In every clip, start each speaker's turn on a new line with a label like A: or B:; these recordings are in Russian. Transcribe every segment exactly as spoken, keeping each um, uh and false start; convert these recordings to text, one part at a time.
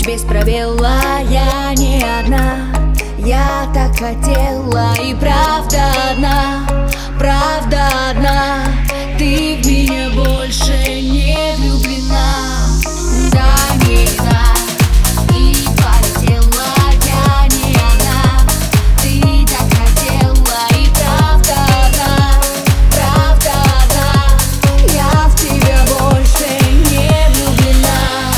A: без пробела. Я не одна, я так хотела. И правда одна, правда одна, ты в меня больше не влюблена. Дай мне знак и полетела. Я не одна, ты так хотела. И правда одна, правда одна, я в тебя больше не влюблена.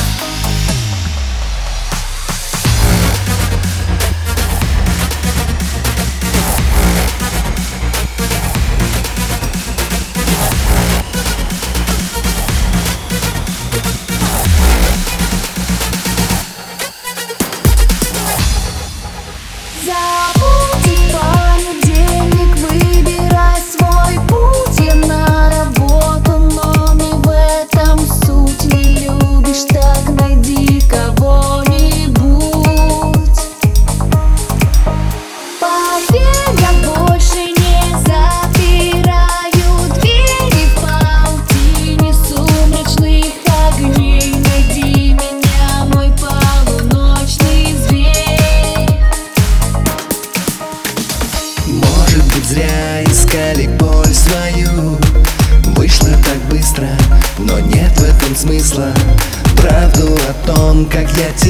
A: Забудь понедельник, выбирай свой путь. Я на работу, но не в этом суть. Не любишь, так найди кого-нибудь. Поверь, я больше не запираю двери в паутине сумрачных огней. Найди меня, мой полуночный зверь.
B: Может быть, зря искали боль свою. Вышло так быстро, но нет в этом смысла. Правду о том, как я